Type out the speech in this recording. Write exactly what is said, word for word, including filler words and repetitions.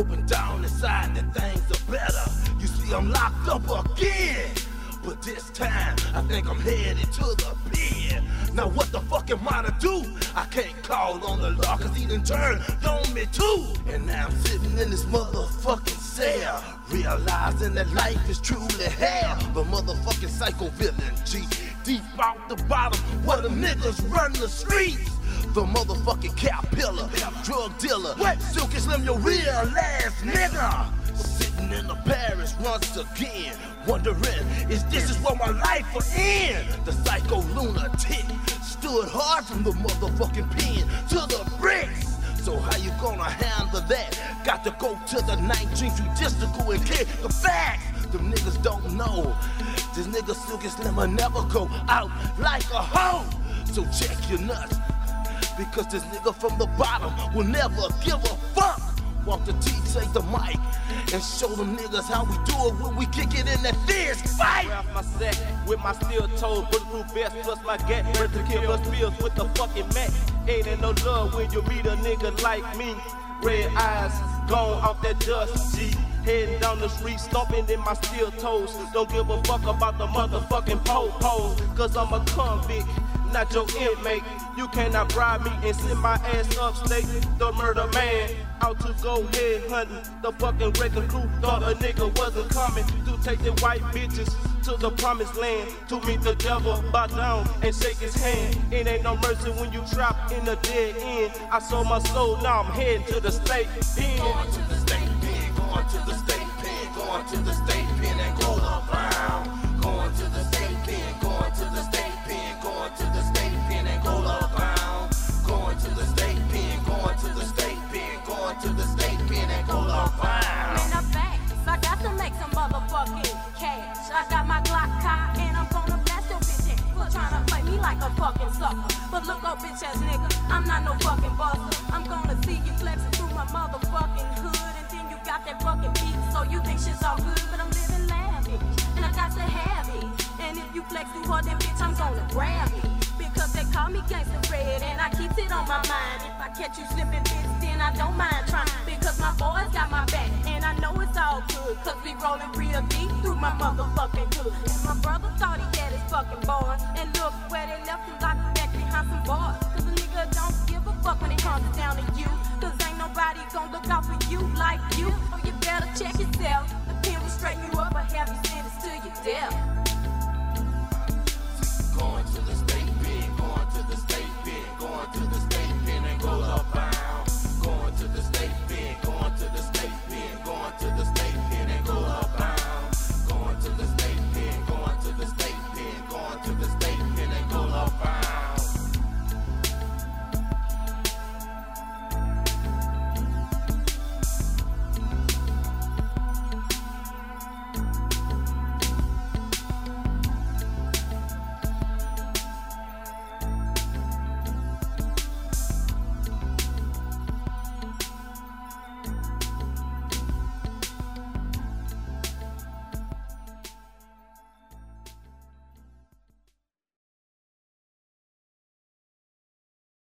hoping down inside that things are better. You see, I'm locked up again, but this time I think I'm headed to the pen. Now what the fuck am I to do? I can't call on the law cause he done turned on me too. And now I'm sitting in this motherfucking cell, realizing that life is truly hell. The motherfucking psycho villain G, deep out the bottom where the niggas run the streets. The motherfucking caterpillar, drug dealer, Silky Slim, your real ass nigga. Sitting in the Paris once again, wondering, is this is where my life will end? The psycho lunatic stood hard from the motherfucking pen to the bricks. So how you gonna handle that? Got to go to the nineteenth Judicial and kick the facts. Them niggas don't know. This nigga Silky Slim will never go out like a hoe. So check your nuts, because this nigga from the bottom will never give a fuck. Walk the T, take the mic, and show them niggas how we do it when we kick it in that fist fight. Off my sack with my steel toes, bulletproof vest plus my gat, ready to kill us pills with the fucking Mac. Ain't in no love when you meet a nigga like me. Red eyes, gone off that dust, G. Heading down the street, stomping in my steel toes. Don't give a fuck about the motherfucking po-po, cause I'm a convict, not your inmate. You cannot bribe me and send my ass upstate. The murder man, out to go head hunting. The fucking wrecking crew thought a nigga wasn't coming to take the white bitches to the promised land, to meet the devil, bow down and shake his hand. It ain't no mercy when you trapped in a dead end. I sold my soul, now I'm heading to the state pen. Going to the state pen, going to the state pen, going to the state pen and go around. Going to the state pen, going to the state pen, going to the state pen and go around. Going to the state pen, going to the state pen, going to the state pen and go around. Man, I'm back, so I got to make some motherfucking cash. I got my Glock cock and I'm gonna blast your bitch ass for trying to play me like a fucking sucker. But look up, bitch ass nigga, I'm not no fucking buster. I'm gonna see you flexing through my motherfucking hood, and then you got that fucking beat, so you think shit's all good, but I'm living lavish, and I got to have it. And if you flex too hard, then bitch, I'm gonna grab it. Because they call me Gangsta Red, and I keep it on my mind. If I catch you slipping, bitch, then I don't mind trying. Because my boys got my back, and I know it's all good. Cause we rolling real deep through my motherfucking hood. And my brother thought he had his fucking boys, and look where they left him locked back behind some bars. Cause a nigga don't give a fuck when it comes down to you. Cause ain't nobody gonna look out for you like you.